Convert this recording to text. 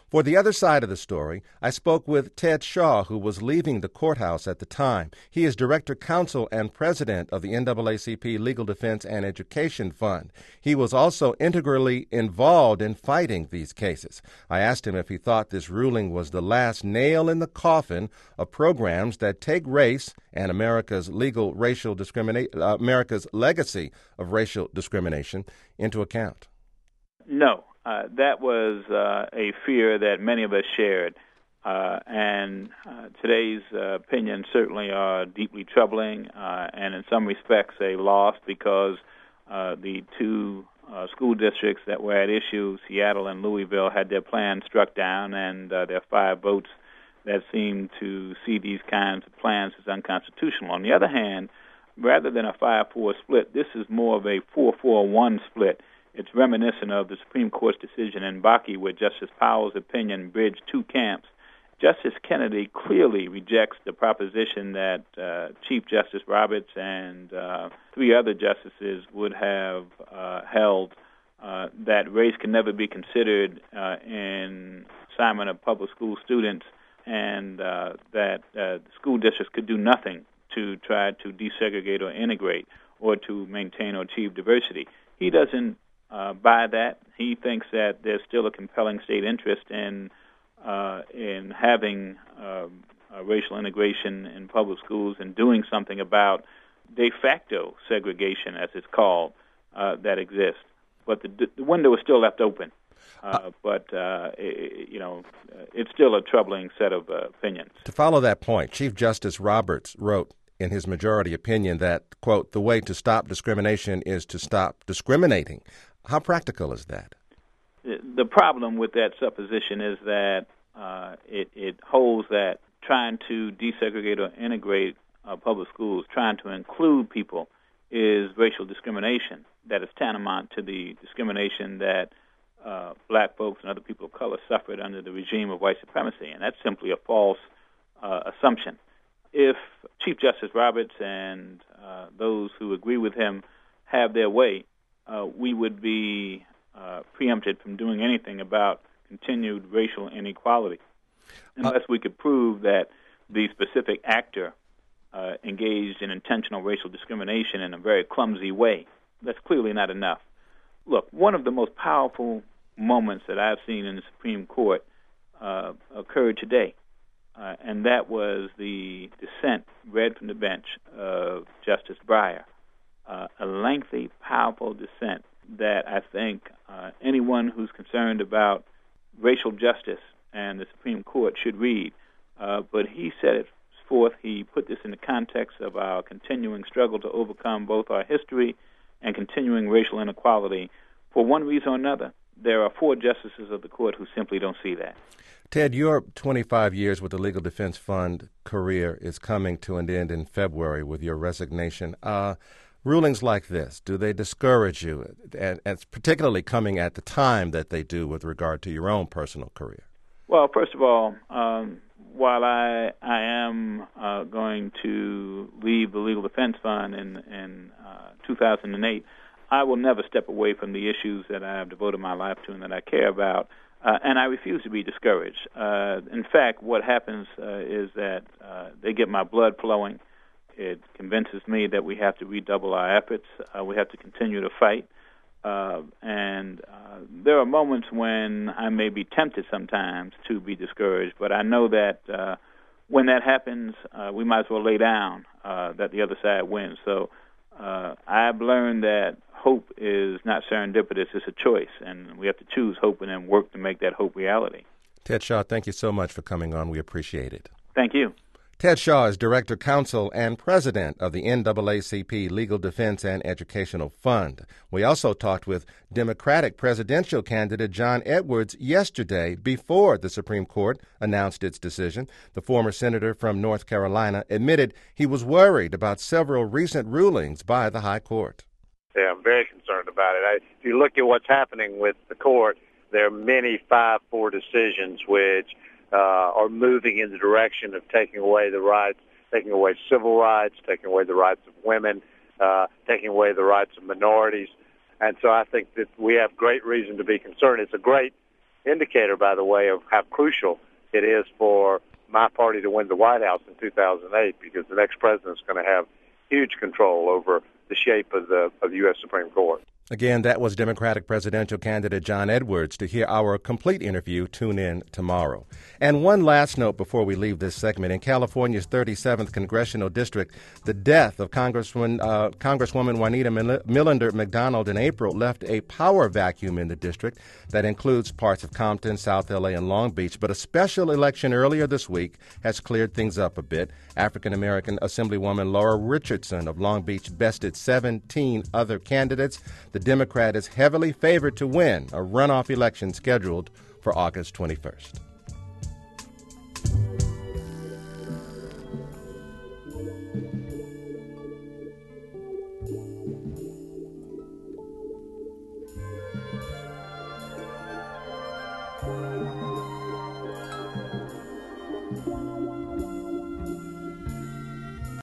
For the other side of the story, I spoke with Ted Shaw, who was leaving the courthouse at the time. He is Director Counsel and President of the NAACP Legal Defense and Education Fund. He was also integrally involved in fighting these cases. I asked him if he thought this ruling was the last nail in the coffin of programs that take race and America's America's legacy of racial discrimination into account. No. That was a fear that many of us shared, and today's opinions certainly are deeply troubling, and in some respects a loss because the two school districts that were at issue, Seattle and Louisville, had their plans struck down, and there are 5 votes that seem to see these kinds of plans as unconstitutional. On the other hand, rather than a 5-4 split, this is more of a 4-4-1 split. It's reminiscent of the Supreme Court's decision in Bakke, where Justice Powell's opinion bridged 2 camps. Justice Kennedy clearly rejects the proposition that Chief Justice Roberts and 3 other justices would have held that race can never be considered in assignment of public school students, and that school districts could do nothing to try to desegregate or integrate or to maintain or achieve diversity. He doesn't buy that. He thinks that there's still a compelling state interest in having racial integration in public schools and doing something about de facto segregation, as it's called, that exists. But the window is still left open. It's still a troubling set of opinions. To follow that point, Chief Justice Roberts wrote in his majority opinion that, quote, the way to stop discrimination is to stop discriminating. How practical is that? The problem with that supposition is that it holds that trying to desegregate or integrate public schools, trying to include people, is racial discrimination. That is tantamount to the discrimination that black folks and other people of color suffered under the regime of white supremacy, and that's simply a false assumption. If Chief Justice Roberts and those who agree with him have their way, we would be preempted from doing anything about continued racial inequality unless we could prove that the specific actor engaged in intentional racial discrimination in a very clumsy way. That's clearly not enough. Look, one of the most powerful moments that I've seen in the Supreme Court occurred today, and that was the dissent read from the bench of Justice Breyer. A lengthy, powerful dissent that I think anyone who's concerned about racial justice and the Supreme Court should read. But he set it forth. He put this in the context of our continuing struggle to overcome both our history and continuing racial inequality. For one reason or another, there are 4 justices of the court who simply don't see that. Ted, your 25 years with the Legal Defense Fund career is coming to an end in February with your resignation. Rulings like this, do they discourage you, and particularly coming at the time that they do with regard to your own personal career? Well, first of all, while I am going to leave the Legal Defense Fund in 2008, I will never step away from the issues that I have devoted my life to and that I care about, and I refuse to be discouraged. In fact, what happens is that they get my blood flowing. It convinces me that we have to redouble our efforts. We have to continue to fight. And there are moments when I may be tempted sometimes to be discouraged, but I know that when that happens, we might as well lay down that the other side wins. So I've learned that hope is not serendipitous, it's a choice, and we have to choose hope and then work to make that hope reality. Ted Shaw, thank you so much for coming on. We appreciate it. Thank you. Ted Shaw is Director, Counsel, and President of the NAACP Legal Defense and Educational Fund. We also talked with Democratic presidential candidate John Edwards yesterday before the Supreme Court announced its decision. The former senator from North Carolina admitted he was worried about several recent rulings by the High Court. Yeah, I'm very concerned about it. If you look at what's happening with the court, there are many 5-4 decisions which are moving in the direction of taking away the rights, taking away civil rights, taking away the rights of women, taking away the rights of minorities. And so I think that we have great reason to be concerned. It's indicator, by the way, of how crucial it is for my party to win the White House in 2008, because the next president is going to have huge control over the shape of the U.S. Supreme Court. Again, that was Democratic presidential candidate John Edwards. To hear our complete interview, tune in tomorrow. And one last note before we leave this segment. In California's 37th Congressional District, the death of Congresswoman Juanita Millender McDonald in April left a power vacuum in the district that includes parts of Compton, South L.A., and Long Beach. But a special election earlier this week has cleared things up a bit. African-American Assemblywoman Laura Richardson of Long Beach bested 17 other candidates. The Democrat is heavily favored to win a runoff election scheduled for August 21st.